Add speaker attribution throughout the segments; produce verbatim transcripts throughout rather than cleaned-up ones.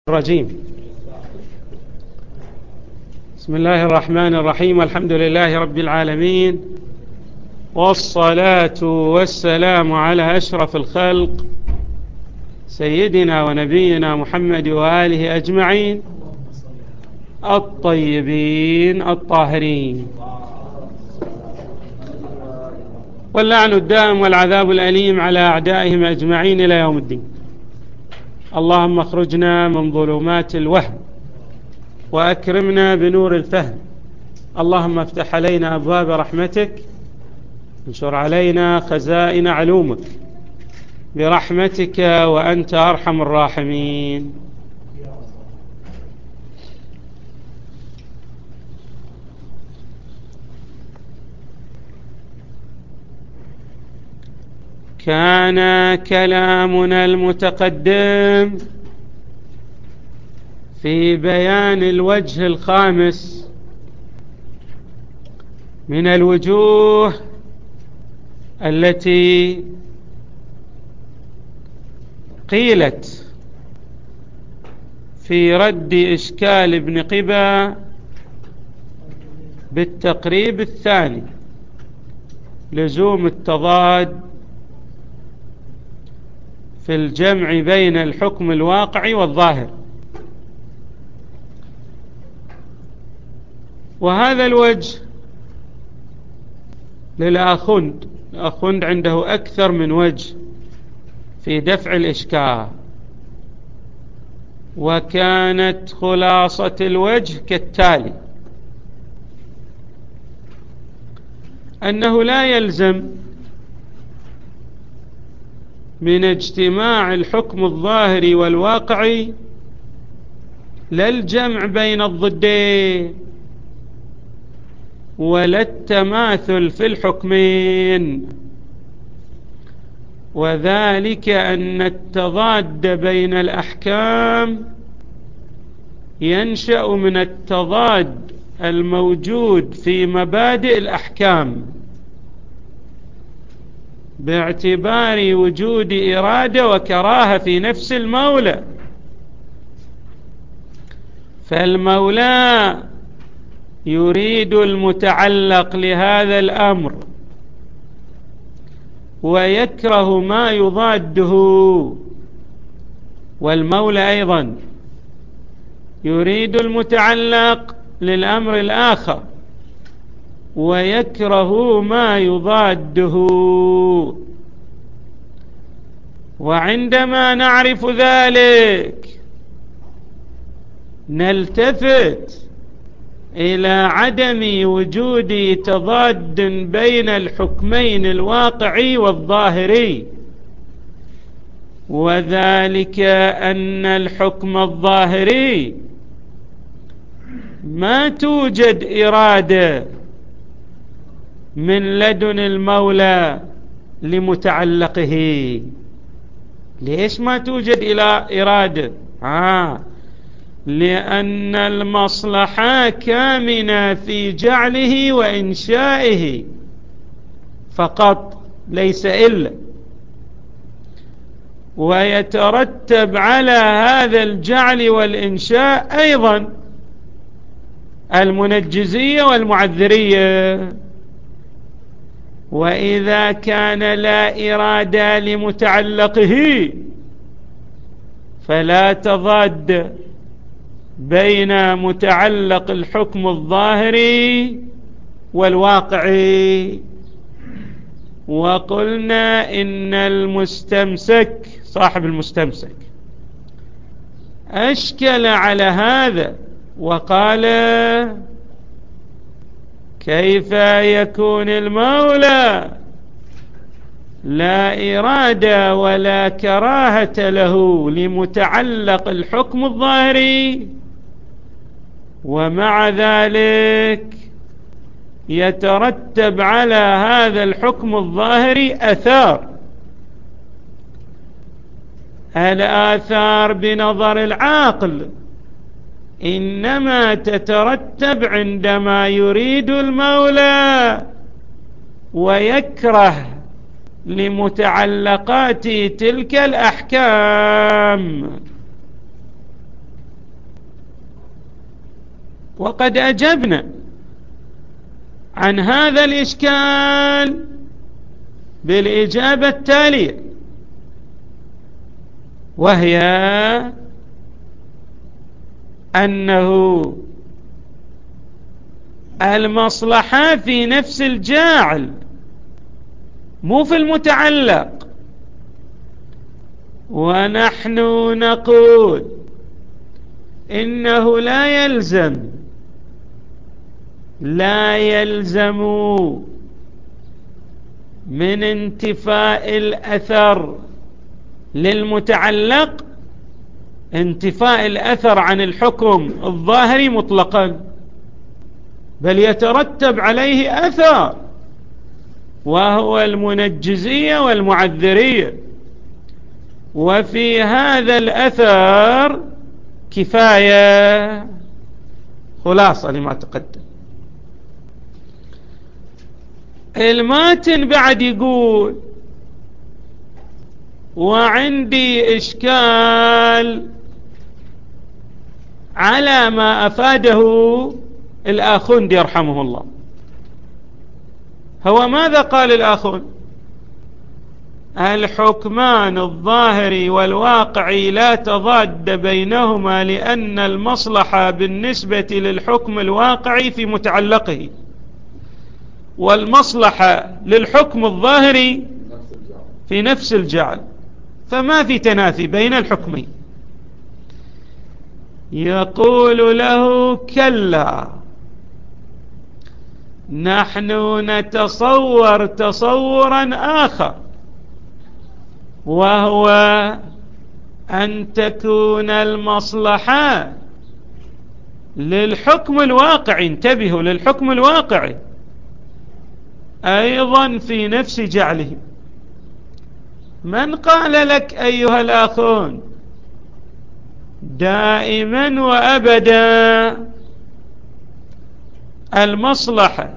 Speaker 1: الرجيم. بسم الله الرحمن الرحيم، والحمد لله رب العالمين، والصلاة والسلام على أشرف الخلق سيدنا ونبينا محمد وآله أجمعين الطيبين الطاهرين، واللعن الدائم والعذاب الأليم على أعدائهم أجمعين إلى يوم الدين. اللهم اخرجنا من ظلمات الوهم وأكرمنا بنور الفهم. اللهم افتح علينا أبواب رحمتك، انشر علينا خزائن علومك برحمتك وأنت أرحم الراحمين. كان كلامنا المتقدم في بيان الوجه الخامس من الوجوه التي قيلت في رد إشكال ابن قبا بالتقريب الثاني، لزوم التضاد في الجمع بين الحكم الواقعي والظاهر. وهذا الوجه للآخوند، الآخوند عنده أكثر من وجه في دفع الإشكال، وكانت خلاصة الوجه كالتالي: أنه لا يلزم من اجتماع الحكم الظاهري والواقعي لا الجمع بين الضدين ولا التماثل في الحكمين، وذلك أن التضاد بين الأحكام ينشأ من التضاد الموجود في مبادئ الأحكام باعتبار وجود إرادة وكراهة في نفس المولى. فالمولى يريد المتعلق لهذا الأمر ويكره ما يضاده، والمولى أيضا يريد المتعلق للأمر الآخر ويكره ما يضاده. وعندما نعرف ذلك نلتفت إلى عدم وجود تضاد بين الحكمين الواقعي والظاهري، وذلك أن الحكم الظاهري ما توجد إرادة من لدن المولى لمتعلقه. ليش ما توجد إلى إرادة؟ آه لأن المصلحة كامنة في جعله وإنشائه فقط، ليس إلا، ويترتب على هذا الجعل والإنشاء أيضا المنجزية والمعذرية. وإذا كان لا إرادة لمتعلقه فلا تضاد بين متعلق الحكم الظاهري والواقعي. وقلنا إن المستمسك صاحب المستمسك أشكل على هذا وقال: كيف يكون المولى لا إرادة ولا كراهة له لمتعلق الحكم الظاهري، ومع ذلك يترتب على هذا الحكم الظاهري آثار؟ الآثار بنظر العاقل إنما تترتب عندما يريد المولى ويكره لمتعلقات تلك الأحكام. وقد أجبنا عن هذا الإشكال بالإجابة التالية، وهي أنه المصلحة في نفس الجاعل مو في المتعلق. ونحن نقول إنه لا يلزم لا يلزم من انتفاء الأثر للمتعلق انتفاء الأثر عن الحكم الظاهري مطلقا، بل يترتب عليه أثر وهو المنجزية والمعذرية، وفي هذا الأثر كفاية. خلاصة لما تقدم. الماتن بعد يقول: وعندي إشكال على ما أفاده الآخوند يرحمه الله. هو ماذا قال الآخوند؟ الحكمان الظاهري والواقعي لا تضاد بينهما، لأن المصلحة بالنسبة للحكم الواقعي في متعلقه، والمصلحة للحكم الظاهري في نفس الجعل، فما في تنافي بين الحكمين. يقول له: كلا، نحن نتصور تصورا آخر، وهو أن تكون المصلحة للحكم الواقعي، انتبهوا، للحكم الواقعي أيضا في نفس جعله. من قال لك أيها الآخون دائما وأبدا المصلحة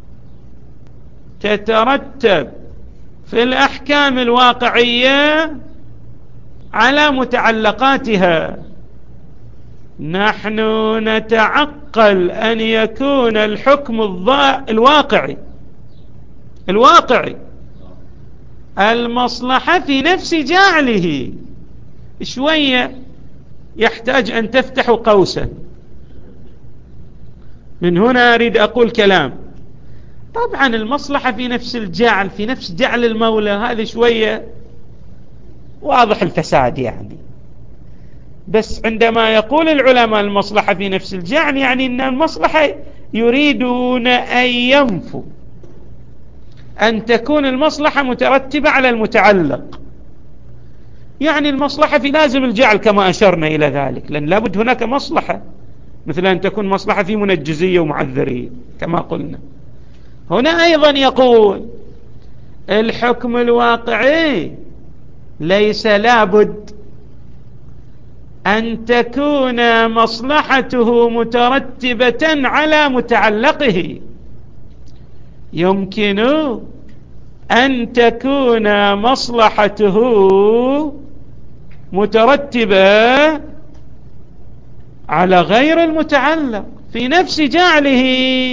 Speaker 1: تترتب في الأحكام الواقعية على متعلقاتها؟ نحن نتعقل أن يكون الحكم الواقعي الواقعي المصلحة في نفس جعله. شوية يحتاج أن تفتح قوسا. من هنا أريد أقول كلام. طبعا المصلحة في نفس الجعل، في نفس جعل المولى، هذا شوية واضح الفساد يعني. بس عندما يقول العلماء المصلحة في نفس الجعل، يعني أن المصلحة يريدون أن ينفوا أن تكون المصلحة مترتبة على المتعلق. يعني المصلحة في لازم الجعل كما أشرنا إلى ذلك، لأن لابد هناك مصلحة، مثل أن تكون مصلحة في منجزية ومعذرية كما قلنا. هنا أيضا يقول الحكم الواقعي ليس لابد أن تكون مصلحته مترتبة على متعلقه، يمكن أن تكون مصلحته مترتبة على غير المتعلق في نفس جعله.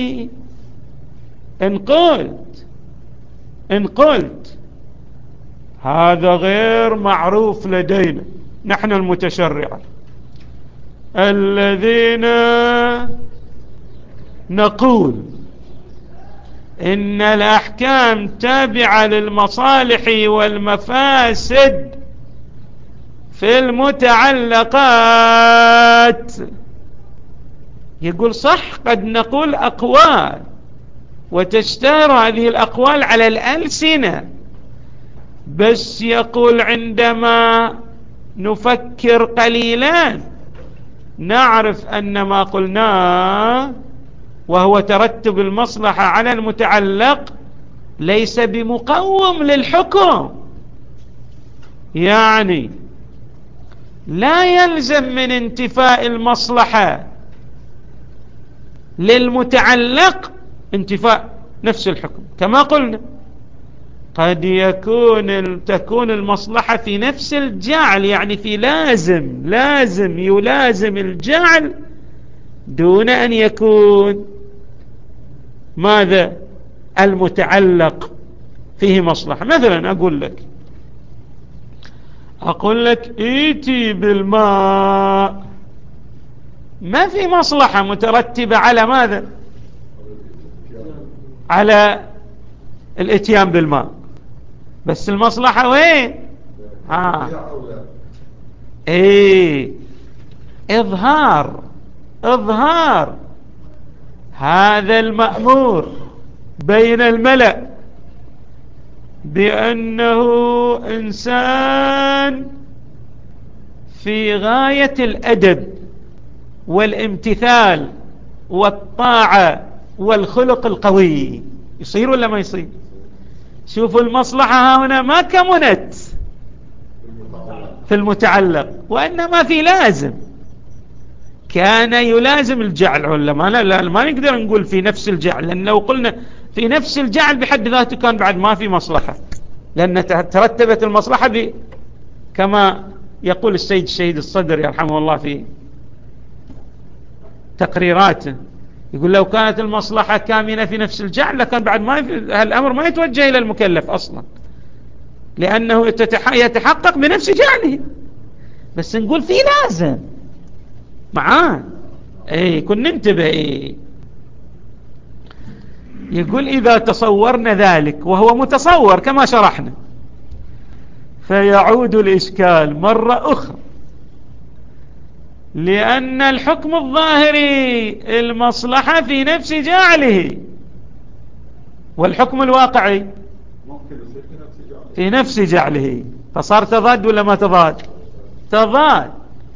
Speaker 1: إن قلت إن قلت هذا غير معروف لدينا نحن المتشرعة الذين نقول إن الأحكام تابعة للمصالح والمفاسد في المتعلقات. يقول صح، قد نقول أقوال وتشتهر هذه الأقوال على الألسنة، بس يقول عندما نفكر قليلا نعرف أن ما قلناه وهو ترتب المصلحة على المتعلق ليس بمقوم للحكم. يعني لا يلزم من انتفاء المصلحة للمتعلق انتفاء نفس الحكم. كما قلنا قد يكون تكون المصلحة في نفس الجعل، يعني في لازم لازم يلازم الجعل دون أن يكون ماذا المتعلق فيه مصلحة. مثلا أقول لك أقول لك إيتي بالماء، ما في مصلحة مترتبة على ماذا؟ على الاتيان بالماء، بس المصلحة وين؟ ها ايه اظهار اظهار هذا المأمور بين الملأ بأنه إنسان في غاية الأدب والامتثال والطاعة والخلق القوي. يصير ولا ما يصير؟ شوفوا المصلحة هنا ما كمنت في المتعلق، وإنما في لازم، كان يلازم الجعل، ولا ما لا, لا ما نقدر نقول في نفس الجعل، لأن لو قلنا في نفس الجعل بحد ذاته كان بعد ما في مصلحة، لأن ترتبت المصلحة ب كما يقول السيد الشهيد الصدر يرحمه الله في تقريراته، يقول لو كانت المصلحة كامنة في نفس الجعل لكان بعد ما الأمر ما يتوجه إلى المكلف أصلا، لأنه يتحقق بنفس جعله. بس نقول في لازم معاه، اي كن ننتبه. اي يقول إذا تصورنا ذلك، وهو متصور كما شرحنا، فيعود الإشكال مرة أخرى، لأن الحكم الظاهري المصلحة في نفس جعله، والحكم الواقعي في نفس جعله، فصار تضاد ولا ما تضاد؟ تضاد.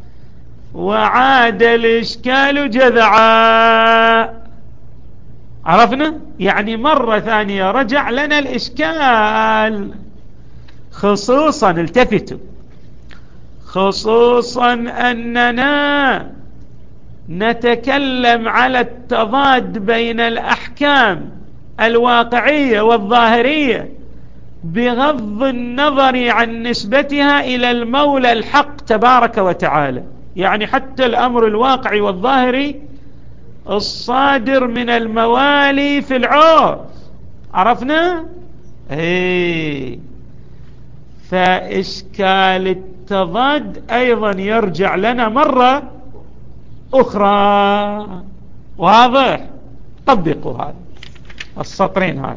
Speaker 1: وعاد الإشكال جذعا. عرفنا؟ يعني مرة ثانية رجع لنا الإشكال، خصوصا التفتوا، خصوصا أننا نتكلم على التضاد بين الأحكام الواقعية والظاهرية بغض النظر عن نسبتها إلى المولى الحق تبارك وتعالى، يعني حتى الأمر الواقعي والظاهري الصادر من الموالي في العرف. عرفنا؟ ايه فإشكال التضاد أيضا يرجع لنا مرة أخرى. واضح؟ طبقوا هذا السطرين هذا.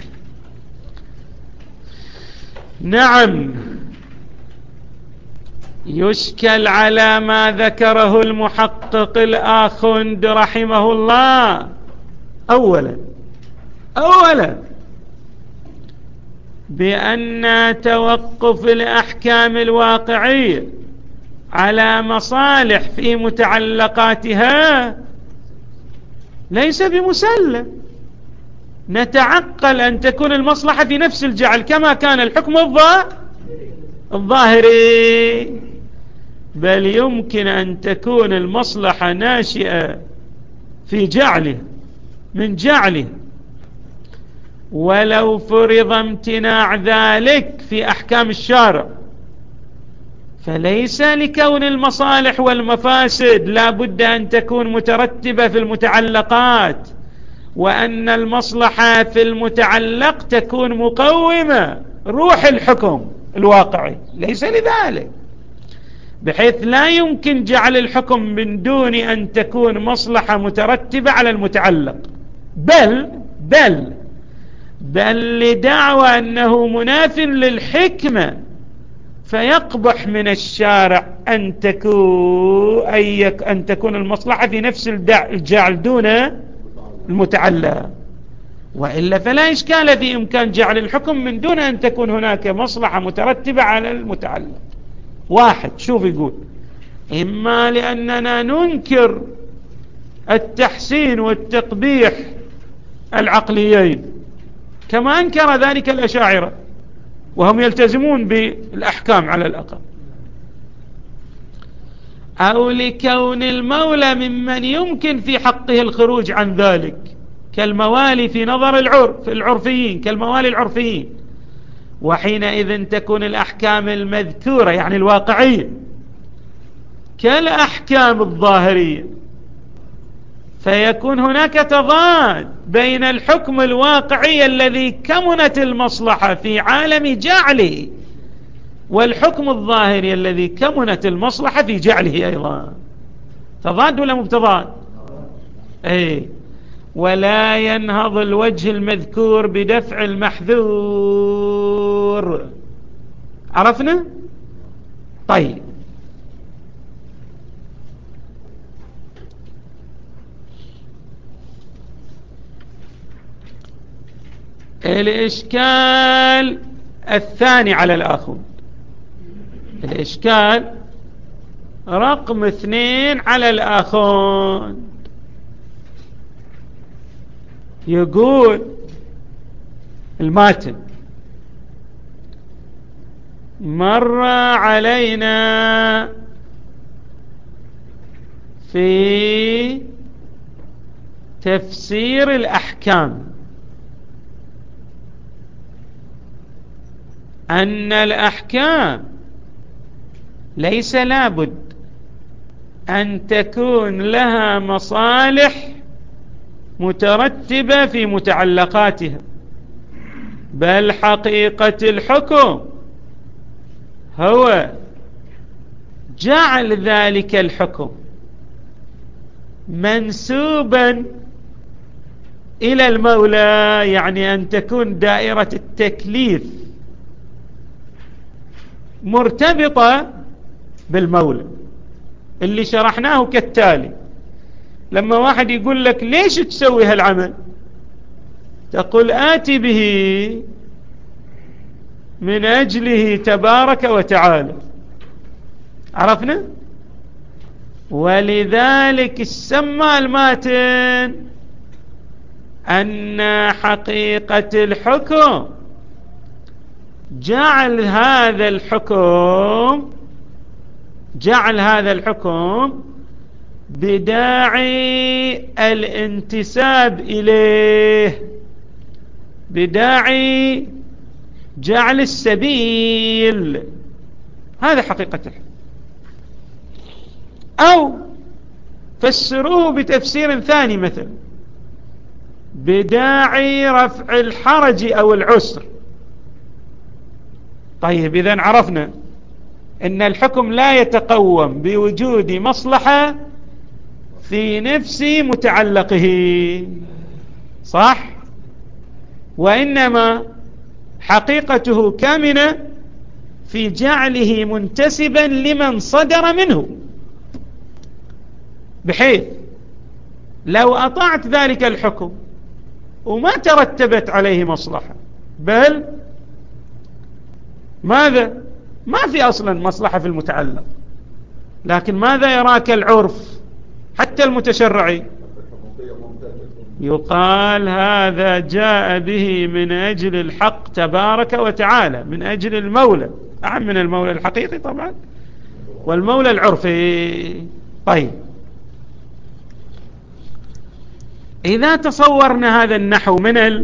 Speaker 1: نعم، يشكل على ما ذكره المحقق الآخند رحمه الله. أولا أولا بأن توقف الأحكام الواقعية على مصالح في متعلقاتها ليس بمسلم. نتعقل أن تكون المصلحة في نفس الجعل كما كان الحكم الظاهري، بل يمكن أن تكون المصلحة ناشئة في جعله من جعله، ولو فرض امتناع ذلك في أحكام الشارع، فليس لكون المصالح والمفاسد لا بد أن تكون مترتبة في المتعلقات، وأن المصلحة في المتعلق تكون مقومة روح الحكم الواقعي، ليس لذلك، بحيث لا يمكن جعل الحكم من دون أن تكون مصلحة مترتبة على المتعلق، بل بل بل لدعوى أنه مناف للحكمة، فيقبح من الشارع أن تكون أن تكون المصلحة في نفس الجعل دون المتعلق، وإلا فلا إشكال في إمكان جعل الحكم من دون أن تكون هناك مصلحة مترتبة على المتعلق. واحد، شوف يقول إما لأننا ننكر التحسين والتقبيح العقليين كما أنكر ذلك الأشاعرة، وهم يلتزمون بالأحكام على الأقل، أو لكون المولى ممن يمكن في حقه الخروج عن ذلك كالموالي في نظر العرف العرفيين كالموالي العرفيين، وحينئذ تكون الأحكام المذكورة يعني الواقعية كالأحكام الظاهرية، فيكون هناك تضاد بين الحكم الواقعي الذي كمنت المصلحة في عالم جعله والحكم الظاهري الذي كمنت المصلحة في جعله أيضا. تضاد ولا مبتضاد؟ أي. ولا ينهض الوجه المذكور بدفع المحذور. عرفنا؟ طيب، الإشكال الثاني على الآخر، الإشكال رقم اثنين على الآخر، يقول الماتن: مر علينا في تفسير الأحكام أن الأحكام ليس لابد أن تكون لها مصالح مترتبة في متعلقاتها، بل حقيقة الحكم هو جعل ذلك الحكم منسوبا إلى المولى، يعني أن تكون دائرة التكليف مرتبطة بالمولى، اللي شرحناه كالتالي: لما واحد يقول لك ليش تسوي هالعمل، تقول آتي به من أجله تبارك وتعالى. عرفنا؟ ولذلك السمى الماتن أن حقيقة الحكم جعل هذا الحكم جعل هذا الحكم بداعي الانتساب إليه، بداعي جعل السبيل. هذا حقيقة الحكم. أو فسروه بتفسير ثاني، مثلا بداعي رفع الحرج أو العسر. طيب، إذن عرفنا أن الحكم لا يتقوم بوجود مصلحة في نفس متعلقه، صح؟ وإنما حقيقته كامنة في جعله منتسبا لمن صدر منه، بحيث لو أطعت ذلك الحكم وما ترتبت عليه مصلحة، بل ماذا؟ ما في أصلا مصلحة في المتعلق، لكن ماذا يراك العرف حتى المتشرعي؟ يقال هذا جاء به من أجل الحق تبارك وتعالى، من أجل المولى، أعم من المولى الحقيقي طبعا، والمولى العرفي. طيب، إذا تصورنا هذا النحو من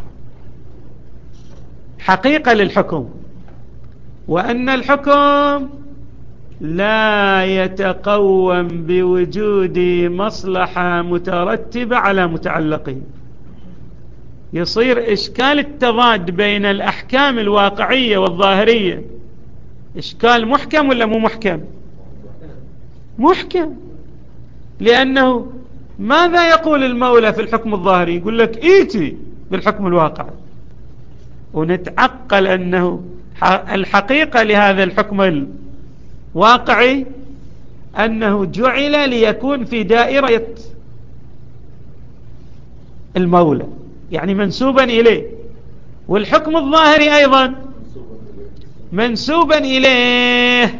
Speaker 1: الحقيقة للحكم، وأن الحكم لا يتقوم بوجود مصلحة مترتبة على متعلقه، يصير إشكال التضاد بين الأحكام الواقعية والظاهرية إشكال محكم ولا مو محكم؟ محكم. لأنه ماذا يقول المولى في الحكم الظاهري؟ يقول لك إيتي بالحكم الواقعي، ونتعقل أنه الحقيقة لهذا الحكم الواقعي أنه جعل ليكون في دائرة المولى، يعني منسوبا إليه، والحكم الظاهري أيضا منسوبا إليه،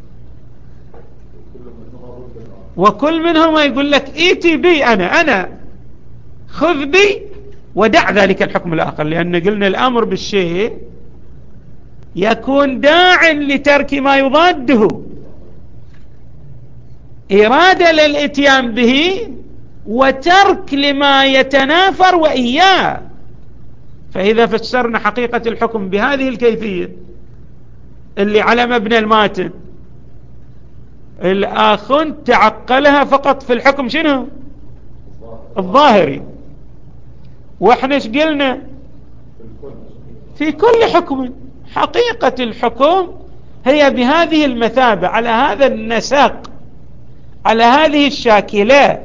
Speaker 1: وكل منهما يقول لك إيتي بي، أنا أنا خذ بي ودع ذلك الحكم الآخر، لأن قلنا الأمر بالشيء يكون داع لترك ما يضاده، إرادة للإتيان به وترك لما يتنافر وإياه. فإذا فسرنا حقيقة الحكم بهذه الكيفية اللي على مبنى الماتن، الآخر تعقلها فقط في الحكم شنو؟ الظاهري. واحنا ايش قلنا؟ في كل حكم. حقيقة الحكم هي بهذه المثابة، على هذا النسق، على هذه الشاكلة.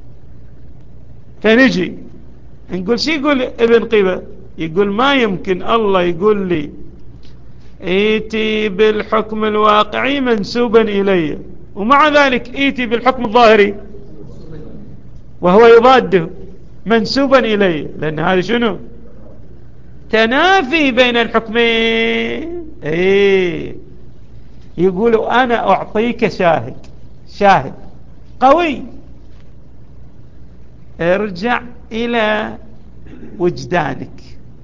Speaker 1: فنجي نقول شي يقول ابن قبة؟ يقول ما يمكن الله يقول لي ايتي بالحكم الواقعي منسوبا الي، ومع ذلك ايتي بالحكم الظاهري وهو يضاده منسوبا الي، لان هذا شنو؟ تنافي بين الحكمين. ايه يقولوا انا اعطيك شاهد، شاهد قوي، ارجع الى وجدانك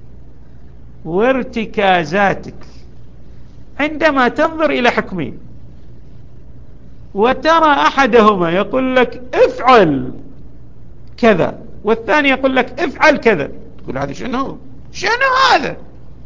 Speaker 1: وارتكازاتك عندما تنظر الى حكمين وترى احدهما يقول لك افعل كذا والثاني يقول لك افعل كذا، تقول هذا شنو؟ شنو هذا؟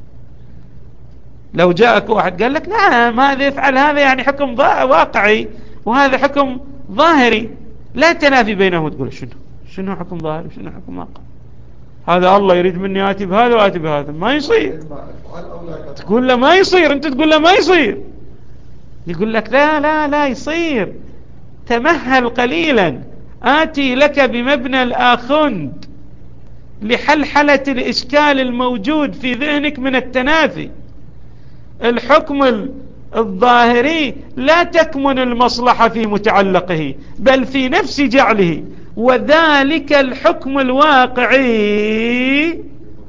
Speaker 1: لو جاءك واحد قال لك نعم هذا افعل هذا يعني حكم واقعي وهذا حكم ظاهري، لا تنافي بينهم، تقول شنو؟ شنو حكم ظاهري وشنو حكم واقعي؟ هذا الله يريد مني آتي بهذا وآتي بهذا، ما يصير. تقول له ما يصير، انت تقول له ما يصير، يقول لك لا لا لا يصير، تمهل قليلا، آتي لك بمبنى الآخند لحلحلة الإشكال الموجود في ذهنك من التنافي. الحكم الظاهري لا تكمن المصلحة في متعلقه بل في نفس جعله، وذلك الحكم الواقعي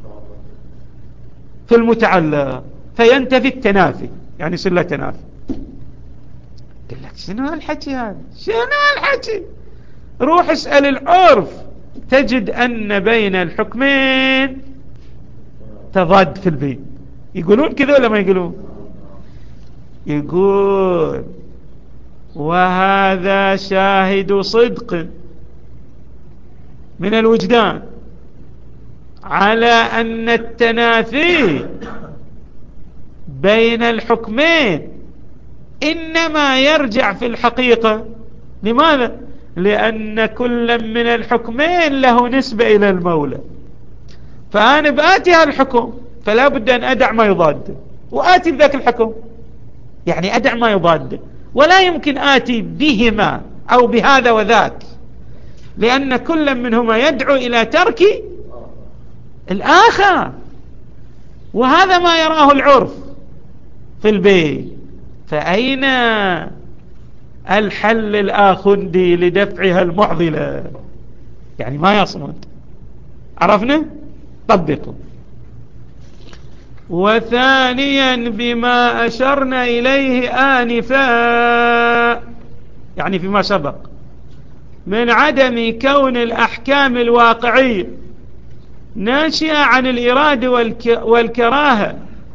Speaker 1: في المتعلق، فينتفي التنافي، يعني يصير له تنافي. قل لك شنو هالحكي هذا؟ شنو هالحكي؟ روح اسأل العرف تجد أن بين الحكمين تضاد في البين. يقولون كذا ولا ما يقولون؟ يقول وهذا شاهد صدق من الوجدان على أن التنافي بين الحكمين إنما يرجع في الحقيقة. لماذا؟ لأن كل من الحكمين له نسبة إلى المولى، فأنا بآتي هالحكم فلا بد أن أدع ما يضاد وآتي بذاك الحكم، يعني أدع ما يضاد، ولا يمكن آتي بهما أو بهذا وذاك، لأن كل منهما يدعو إلى ترك الآخر، وهذا ما يراه العرف في البيت. فأين الحل الآخندي لدفعها المعضلة؟ يعني ما يصمد. عرفنا؟ طبقوا. وثانيا بما أشرنا إليه آنفا، يعني فيما سبق، من عدم كون الأحكام الواقعية ناشئة عن الإرادة والك والكراهة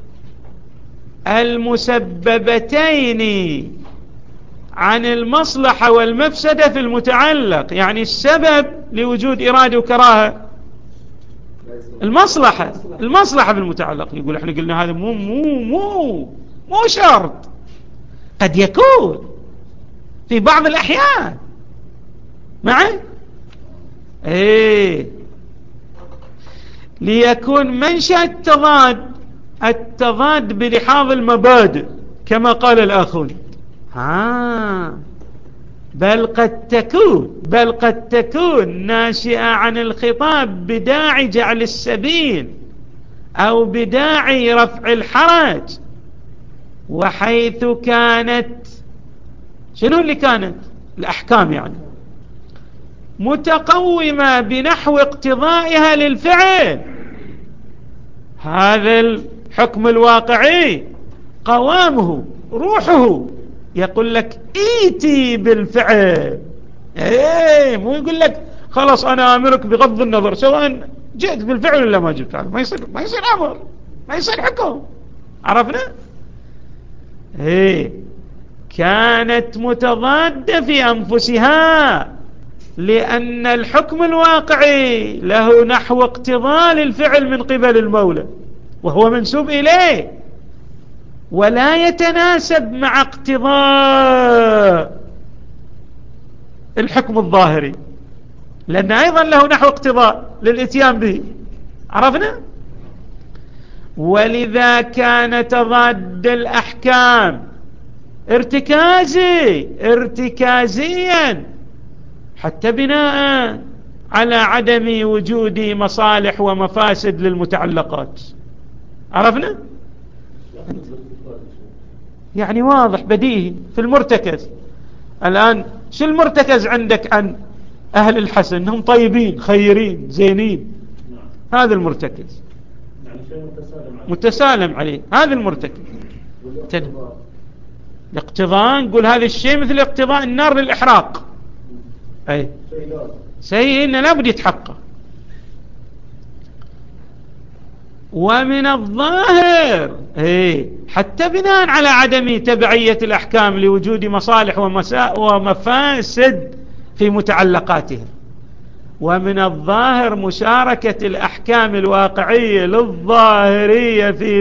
Speaker 1: المسببتين عن المصلحة والمفسدة في المتعلق. يعني السبب لوجود إرادة وكراهة المصلحة، المصلحة في المتعلق. يقول احنا قلنا هذا مو مو مو مو شرط، قد يكون في بعض الأحيان معي ايه ليكون منشأ التضاد التضاد بلحاظ المبادئ كما قال الآخرون. ها بل قد تكون بل قد تكون ناشئة عن الخطاب بداعي جعل السبيل أو بداعي رفع الحرج، وحيث كانت شنو اللي كانت الأحكام يعني متقومة بنحو اقتضائها للفعل. هذا الحكم الواقعي قوامه روحه يقول لك ايتي بالفعل، ايه مو يقول لك خلاص انا امرك بغض النظر سواء جئت بالفعل ولا ما جئت. ما يصير ما يصير امر، ما يصير حكم. عرفنا؟ ايه كانت متضادة في انفسها، لأن الحكم الواقعي له نحو اقتضاء الفعل من قبل المولى وهو منسوب إليه، ولا يتناسب مع اقتضاء الحكم الظاهري. لأن أيضا له نحو اقتضاء للإتيان به. عرفنا؟ ولذا كان تضاد الأحكام ارتكازي ارتكازيا حتى بناء على عدم وجود مصالح ومفاسد للمتعلقات. عرفنا؟ يعني واضح بديهي في المرتكز. الآن شو المرتكز عندك عن أهل الحسن؟ أنهم طيبين خيرين زينين، هذا المرتكز، متسالم عليه، هذا المرتكز. الاقتضاء نقول هذا الشيء مثل اقتضاء النار للإحراق، أي سيء إنه لابد يتحقق. ومن الظاهر ايه حتى بناء على عدم تبعية الأحكام لوجود مصالح ومفاسد في متعلقاتها. ومن الظاهر مشاركة الأحكام الواقعية للظاهرية في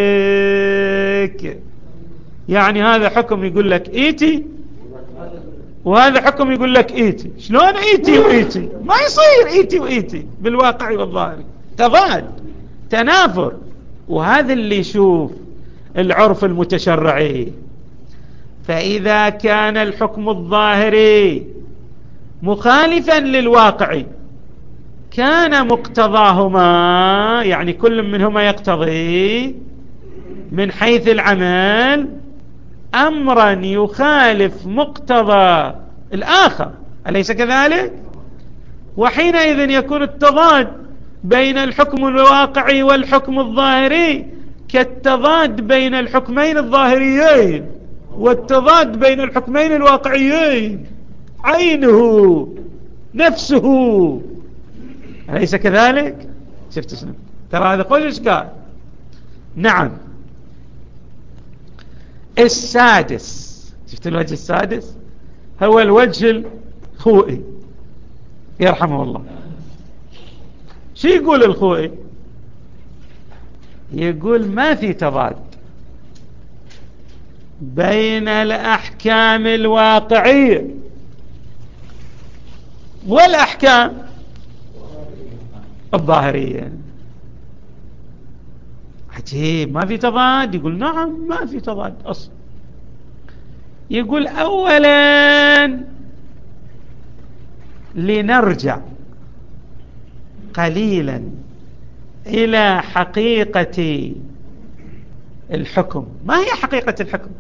Speaker 1: ذلك. يعني هذا حكم يقول لك ايتي وهذا حكم يقول لك ايتي. شلون ايتي وايتي؟ ما يصير ايتي وايتي بالواقع والظاهر، تضاد تنافر. وهذا اللي يشوف العرف المتشرعي. فإذا كان الحكم الظاهري مخالفا للواقع كان مقتضاهما، يعني كل منهما يقتضي من حيث العمل أمرا يخالف مقتضى الآخر، أليس كذلك؟ وحينئذ يكون التضاد بين الحكم الواقعي والحكم الظاهري كالتضاد بين الحكمين الظاهريين والتضاد بين الحكمين الواقعيين، عينه نفسه، أليس كذلك؟ شفت شنو؟ ترى هذا قول إشكال. نعم. السادس، شفت الوجه السادس هو الوجه الخوئي يرحمه الله. شو يقول الخوئي؟ يقول ما في تضاد بين الأحكام الواقعية والأحكام الظاهرية. عجيب، ما في تضاد؟ يقول نعم ما في تضاد أصلا. يقول أولا لنرجع قليلا إلى حقيقة الحكم. ما هي حقيقة الحكم؟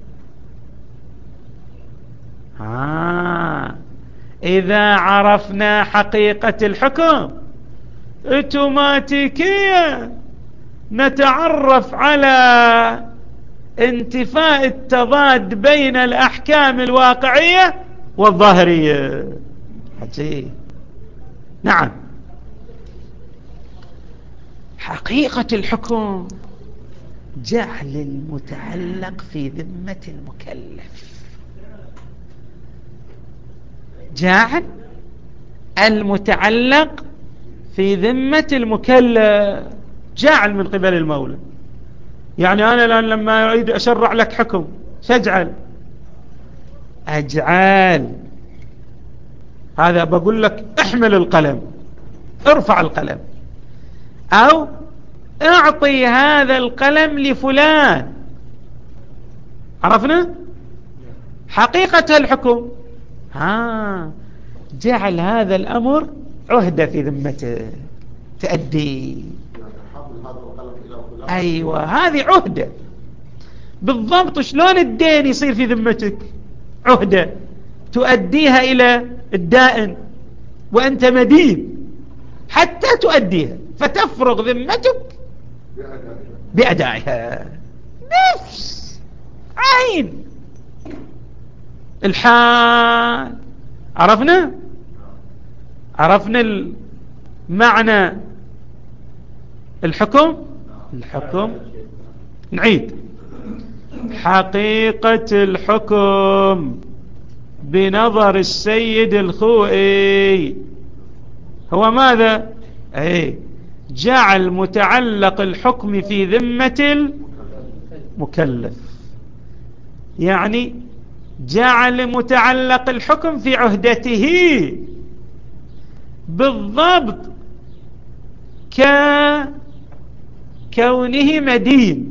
Speaker 1: آه إذا عرفنا حقيقة الحكم اوتوماتيكيا نتعرف على انتفاء التضاد بين الأحكام الواقعية والظاهرية. عجيب. نعم. حقيقة الحكم جعل المتعلق في ذمة المكلف، جعل المتعلق في ذمة المكلف، جعل من قبل المولى. يعني أنا الآن لما أريد أشرع لك حكم سأجعل أجعل هذا، بقول لك احمل القلم، ارفع القلم، أو اعطي هذا القلم لفلان. عرفنا حقيقة الحكم؟ ها جعل هذا الأمر عهدة في ذمته تأدي. أيوة هذه عهدة بالضبط. شلون الدين يصير في ذمتك؟ عهدة تؤديها إلى الدائن وأنت مدين حتى تؤديها، فتفرغ ذمتك بأدائها. نفس عين الحال. عرفنا عرفنا المعنى. الحكم الحكم نعيد. حقيقة الحكم بنظر السيد الخوئي هو ماذا؟ أي جعل متعلق الحكم في ذمة المكلف، يعني جعل متعلق الحكم في عهدته بالضبط ككونه مدين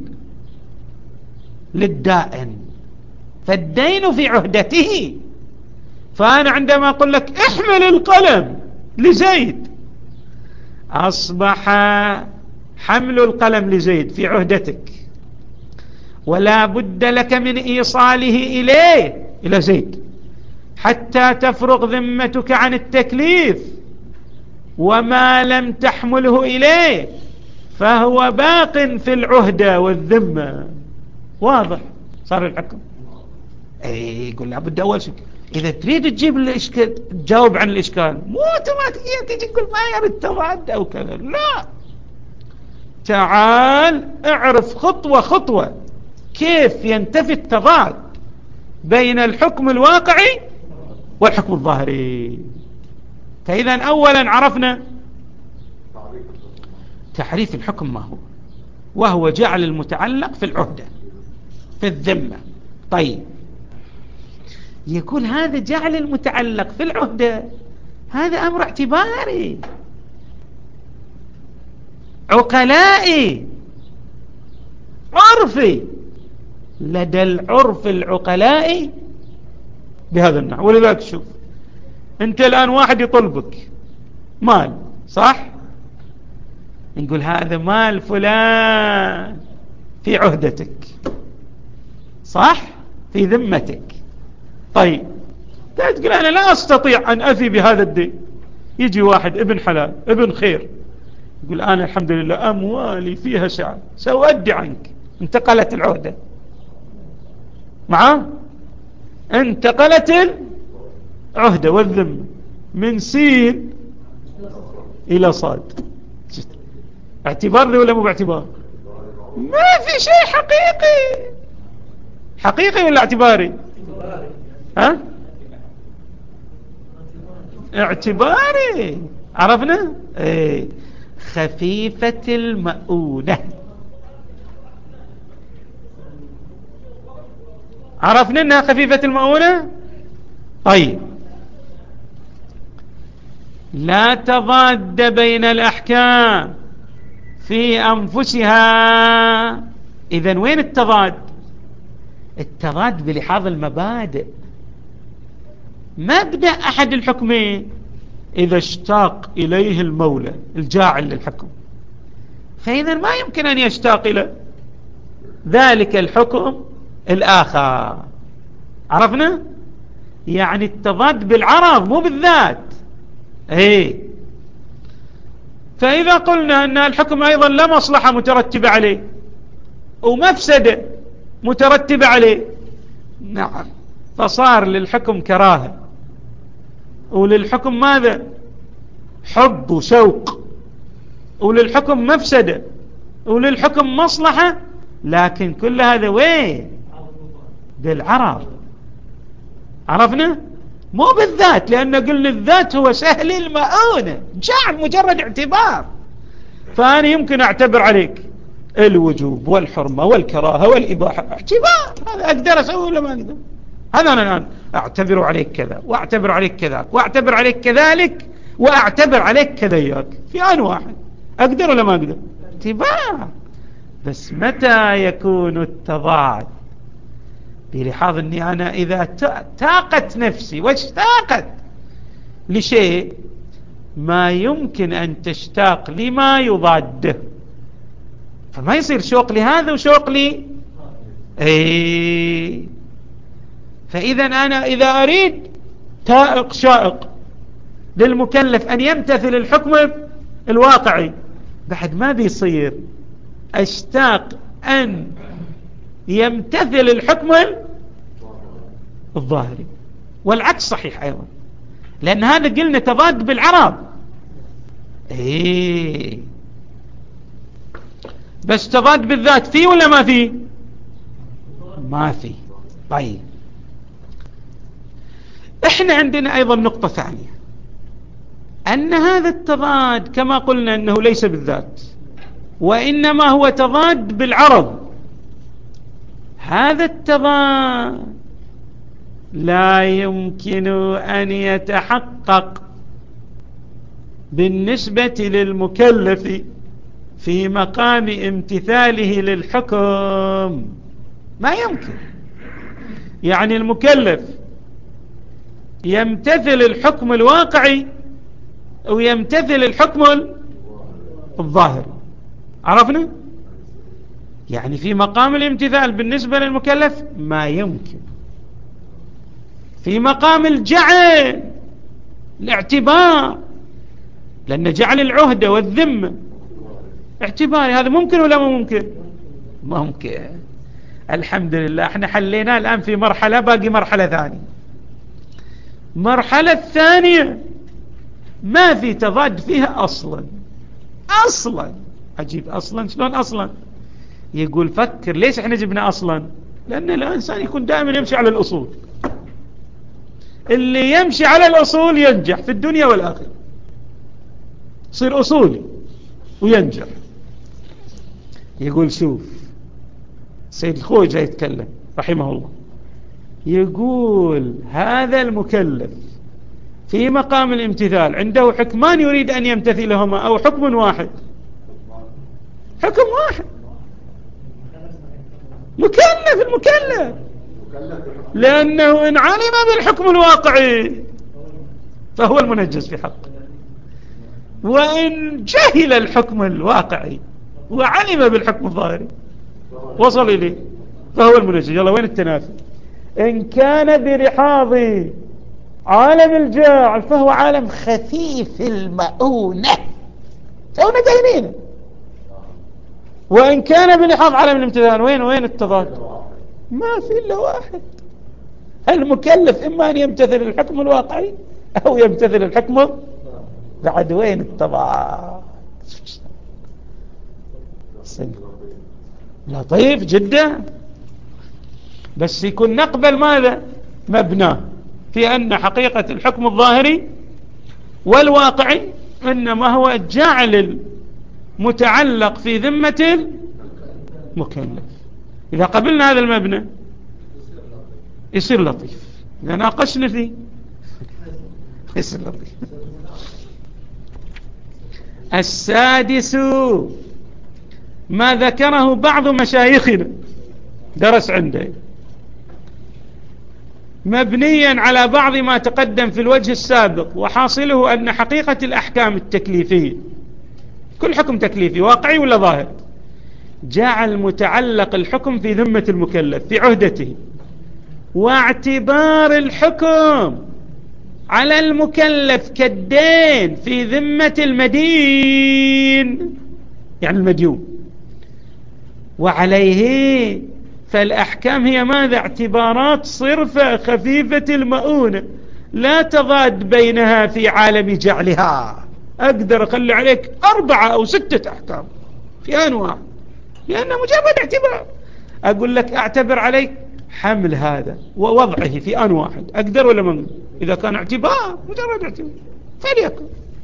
Speaker 1: للدائن، فالدين في عهدته. فأنا عندما أقول لك احمل القلم لزيد، أصبح حمل القلم لزيد في عهدتك، ولا بد لك من إيصاله إليه إلى زيد حتى تفرغ ذمتك عن التكليف، وما لم تحمله إليه فهو باق في العهدة والذمة. واضح صار الحكم؟ اي يقول لابد أول شيء إذا تريد تجيب الإشكال تجاوب عن الإشكال، مو اوتوماتيكيا تجي تقول ما يرد تضاد أو كذا، لا، تعال اعرف خطوة خطوة كيف ينتفي التضاد بين الحكم الواقعي والحكم الظاهري. فإذا أولا عرفنا تعريف الحكم ما هو، وهو جعل المتعلق في العهدة في الذمة. طيب يقول هذا جعل المتعلق في العهدة، هذا أمر اعتباري عقلائي عرفي لدى العرف العقلائي بهذا النحو. ولذلك شوف انت الآن واحد يطلبك مال، صح؟ نقول هذا مال فلان في عهدتك، صح؟ في ذمتك. طيب تقول أنا لا أستطيع أن أفي بهذا الدين. يجي واحد ابن حلال ابن خير يقول أنا الحمد لله أموالي فيها سعة سأؤدي عنك. انتقلت العهدة معه، انتقلت العهدة والذمة من سين إلى صاد. اعتبار ذي ولا مو باعتبار؟ ما في شيء حقيقي. حقيقي ولا اعتباري؟ ها؟ اعتباري. عرفنا؟ ايه. خفيفة المؤونة. عرفنا انها خفيفة المؤونة. طيب لا تضاد بين الأحكام في أنفسها. إذن وين التضاد؟ التضاد بلحاظ المبادئ. مبدأ أحد الحكمين إذا اشتاق إليه المولى الجاعل للحكم، فإذا ما يمكن أن يشتاق إلى ذلك الحكم الآخر. عرفنا؟ يعني التضاد بالعرض مو بالذات. ايه. فإذا قلنا أن الحكم أيضا لا مصلحة مترتبة عليه ومفسدة مترتبة عليه، نعم، فصار للحكم كراهة وللحكم ماذا؟ حب وشوق، وللحكم مفسدة وللحكم مصلحة، لكن كل هذا وين؟ بالعرض. عرفنا؟ مو بالذات، لأن قلنا الذات هو سهل المؤونة، جعل مجرد اعتبار. فأنا يمكن أعتبر عليك الوجوب والحرمة والكراهة والإباحة اعتبار، هذا أقدر أسوي ولا ما أقدر؟ هذا أنا الآن أعتبر عليك كذا وأعتبر عليك كذاك وأعتبر عليك كذلك وأعتبر عليك كذاك في آن واحد، أقدر ولا ما أقدر؟ اعتبار. بس متى يكون التضاد؟ بلحاظ أني أنا إذا تاقت نفسي واشتاقت لشيء ما يمكن أن تشتاق لما يضاده، فما يصير شوق لهذا وشوق لي. اي. فإذا أنا إذا أريد تائق شائق للمكلف أن يمتثل الحكم الواقعي، بعد ما بيصير أشتاق أن يمتثل الحكم الظاهري، والعكس صحيح أيضا، لأن هذا قلنا تضاد بالعرض. ايه. بس تضاد بالذات فيه ولا ما فيه؟ ما فيه. طيب احنا عندنا ايضا نقطة ثانية، ان هذا التضاد كما قلنا انه ليس بالذات وانما هو تضاد بالعرض. هذا التضاد لا يمكن ان يتحقق بالنسبة للمكلف في مقام امتثاله للحكم ما يمكن. يعني المكلف يمتثل الحكم الواقعي أو يمتثل الحكم الظاهري. عرفنا؟ يعني في مقام الامتثال بالنسبة للمكلف ما يمكن. في مقام الجعل الاعتبار، لأن جعل العهدة والذمة اعتباري، هذا ممكن ولا ما ممكن؟ ممكن. الحمد لله احنا حلينا الآن في مرحلة، باقي مرحلة ثانية. مرحلة الثانية ما في تضاد فيها أصلا. أصلا عجيب. أصلا شلون أصلا؟ يقول فكر ليش احنا جبنا أصلا؟ لأن الإنسان يكون دائما يمشي على الأصول. اللي يمشي على الأصول ينجح في الدنيا والآخرة، يصير أصولي وينجح. يقول شوف سيد الخوجة يتكلم رحمه الله، يقول هذا المكلف في مقام الامتثال عنده حكمان يريد أن يمتثلهما أو حكم واحد؟ حكم واحد. مكلف المكلف، لأنه إن علم بالحكم الواقعي فهو المنجز في حقه، وإن جهل الحكم الواقعي وعلم بالحكم الظاهري وصل إليه فهو المنجز. يلا وين التنافي؟ إن كان برحاض عالم الجاعل فهو عالم خفيف المؤونة، تونا جايين. وإن كان برحاض عالم الامتثال وين وين التضاد؟ ما في إلا واحد. المكلف إما أن يمتثل الحكم الواقعي أو يمتثل الحكم. بعد وين التضاد؟ لطيف جدا، بس يكون نقبل ماذا؟ مبناه في أن حقيقة الحكم الظاهري والواقعي إنما هو جعل المتعلق في ذمة المكلف. إذا قبلنا هذا المبنى يصير لطيف، إذا ناقشنا فيه يصير لطيف. السادس ما ذكره بعض مشايخنا درس عنده مبنيا على بعض ما تقدم في الوجه السابق، وحاصله أن حقيقة الأحكام التكليفية، كل حكم تكليفي واقعي ولا ظاهر، جعل متعلق الحكم في ذمة المكلف في عهدته، واعتبار الحكم على المكلف كالدين في ذمة المدين، يعني المديون، وعليه فالأحكام هي ماذا؟ اعتبارات صرفة خفيفة المؤونة لا تضاد بينها في عالم جعلها. أقدر أخلي عليك أربعة أو ستة أحكام في آن واحد لأنه مجرد اعتبار. أقول لك أعتبر عليك حمل هذا ووضعه في آن واحد، أقدر ولا من؟ إذا كان اعتبار مجرد اعتبار فليكن.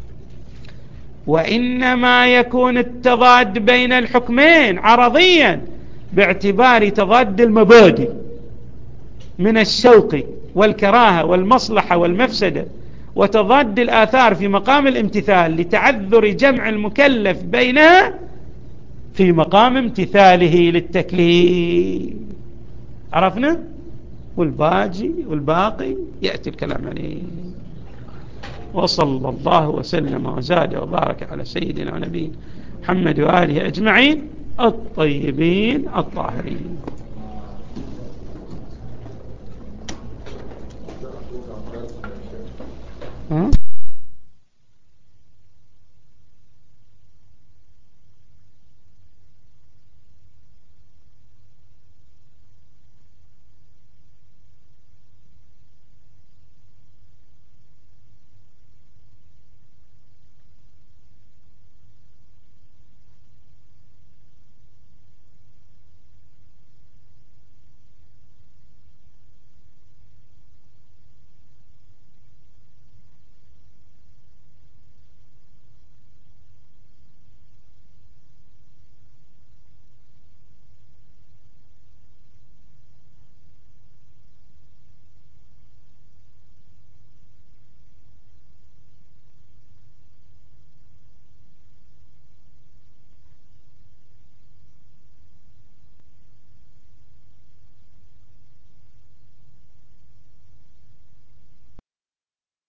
Speaker 1: وإنما يكون التضاد بين الحكمين عرضيا باعتبار تضاد المبادئ من الشوق والكراهة والمصلحة والمفسدة، وتضاد الآثار في مقام الامتثال لتعذر جمع المكلف بينها في مقام امتثاله للتكليف. عرفنا؟ والباقي والباقي يأتي الكلام عليه. وصلى الله وسلم وزاد وبارك على سيدنا ونبينا محمد وآله أجمعين الطيبين الطاهرين.